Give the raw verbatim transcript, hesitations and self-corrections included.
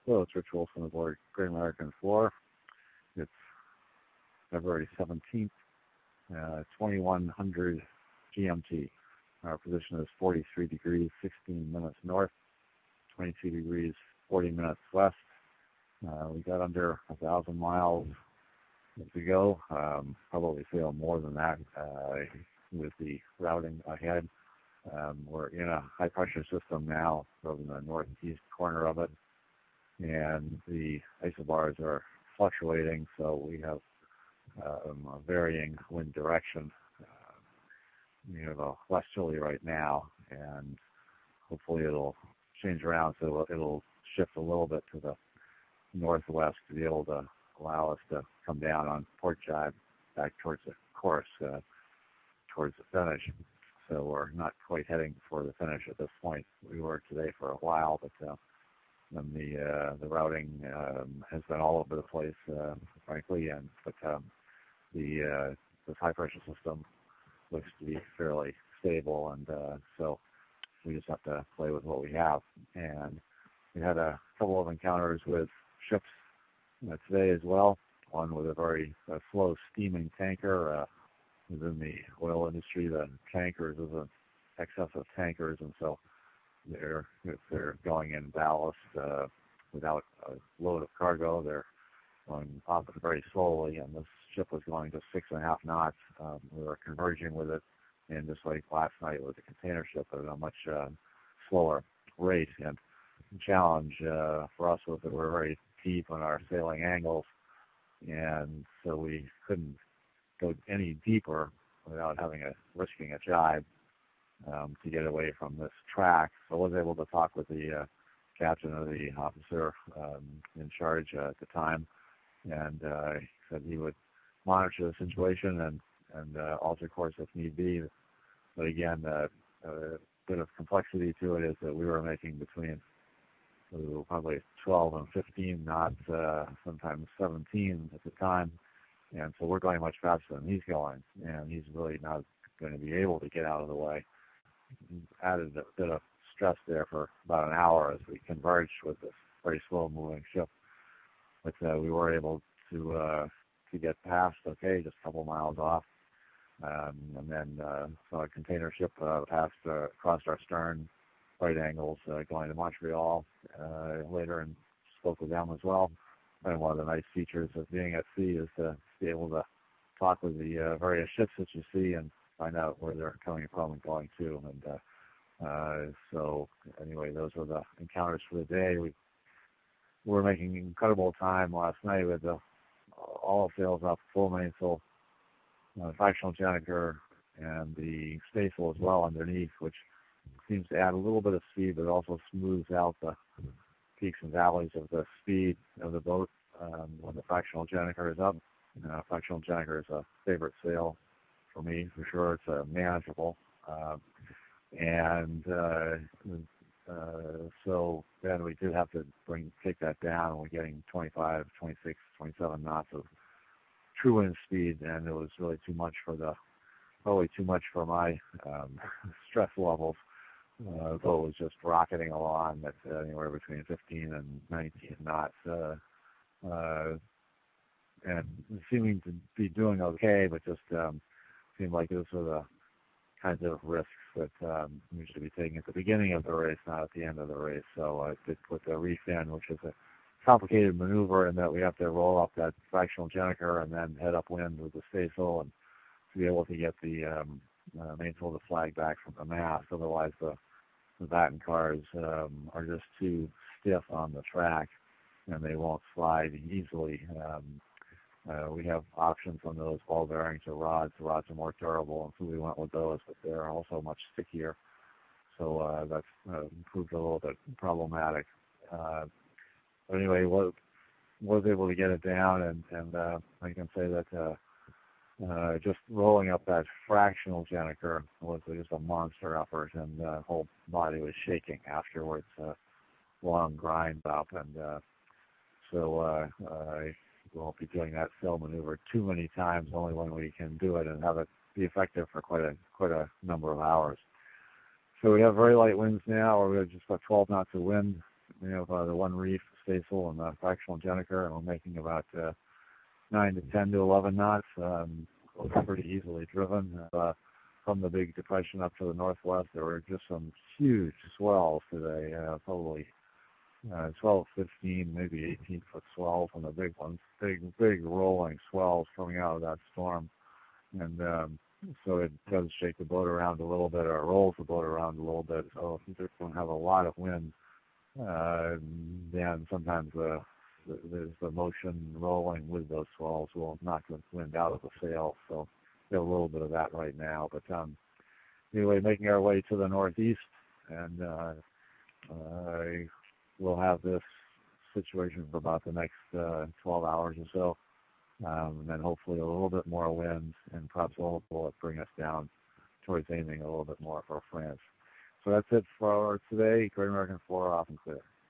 Hello, it's Rich Wilson aboard Great American four. It's February seventeenth, uh, twenty-one hundred G M T. Our position is forty-three degrees, sixteen minutes north, twenty-two degrees, forty minutes west. Uh, we got under a thousand miles to go. Um, probably feel more than that uh, with the routing ahead. Um, we're in a high pressure system now, over in the northeast corner of it, and the isobars are fluctuating, so we have um, a varying wind direction. Uh, we have a westerly right now, and hopefully it'll change around so it'll shift a little bit to the northwest to be able to allow us to come down on port jibe back towards the course, uh, towards the finish. So we're not quite heading for the finish at this point. We were today for a while, but uh, and the uh, the routing um, has been all over the place, uh, frankly. And but um, the uh, this high pressure system looks to be fairly stable, and uh, so we just have to play with what we have. And we had a couple of encounters with ships uh, today as well. One with a very uh, slow steaming tanker. Uh, within the oil industry, the tankers is an excess of tankers, and so they're if they're going in ballast uh, without a load of cargo, they're going off it very slowly. And this ship was going just six and a half knots. Um, we were converging with it, and just like last night with the container ship, at a much uh, slower rate. And the challenge uh, for us was that we're very deep on our sailing angles, and so we couldn't go any deeper without having a risking a jibe um, to get away from this track. So I was able to talk with the uh, captain or the officer um, in charge uh, at the time, and uh, he said he would monitor the situation and and uh, alter course if need be. But again, uh, a bit of complexity to it is that we were making between uh, probably twelve and fifteen knots, uh, sometimes seventeen at the time. And so we're going much faster than he's going, and he's really not going to be able to get out of the way. Added a bit of stress there for about an hour as we converged with this very slow-moving ship. But uh, we were able to uh, to get past, okay, just a couple miles off. Um, and then uh, saw a container ship uh, passed uh, across our stern, right angles, uh, going to Montreal uh, later, and spoke with them as well. And one of the nice features of being at sea is to be able to talk with the uh, various ships that you see and find out where they're coming from and going to. And uh, uh, so, anyway, those were the encounters for the day. We were making incredible time last night with the all sails up, full mainsail, uh, fractional gennaker, and the staysail as well underneath, which seems to add a little bit of speed, but also smooths out the peaks and valleys of the speed of the boat um, when the fractional gennaker is up. Uh, fractional gennaker is a favorite sail for me, for sure. It's uh, manageable. Uh, and uh, uh, so then we did have to bring take that down. We're getting twenty-five, twenty-six, twenty-seven knots of true wind speed, and it was really too much for the, probably too much for my um, stress levels. Uh, so it was just rocketing along at uh, anywhere between fifteen and nineteen knots, uh, uh, and seeming to be doing okay, but just um, seemed like those were the kinds of risks that um, we should be taking at the beginning of the race, not at the end of the race. So I did put the reef in, which is a complicated maneuver in that we have to roll up that fractional gennaker and then head upwind with the staysail and to be able to get the um, uh, mainsail to flag back from the mast. Otherwise, the, the batten cars um, are just too stiff on the track, and they won't slide easily. Um, uh, we have options on those ball bearings or rods. The rods are more durable, and so we went with those, but they're also much stickier. So uh, that's uh, proved a little bit problematic. Uh, but anyway, was, was able to get it down, and, and uh, I can say that uh, Uh, just rolling up that fractional gennaker was just a monster effort, and the uh, whole body was shaking afterwards. Uh, long grind up, and uh, so uh, I won't be doing that sail maneuver too many times. Only when we can do it and have it be effective for quite a quite a number of hours. So we have very light winds now, or we have just about twelve knots of wind. We have uh, the one reef staysail and the fractional Gennaker, and we're making about uh, nine to ten to eleven knots. Um, pretty easily driven. Uh, from the big depression up to the northwest, there were just some huge swells today, uh, probably uh, twelve, fifteen, maybe eighteen foot swells on the big ones, big, big rolling swells coming out of that storm. And um, so it does shake the boat around a little bit, or rolls the boat around a little bit. So if you don't have a lot of wind, uh, then sometimes the, the, there's the motion rolling with those swells will knock the wind out of the sail. So we have a little bit of that right now. But um, anyway, making our way to the northeast, and uh, uh, we'll have this situation for about the next uh, twelve hours or so. Um, and then hopefully a little bit more wind, and perhaps will bring us down towards aiming a little bit more for France. So that's it for today. Great American four, off and clear.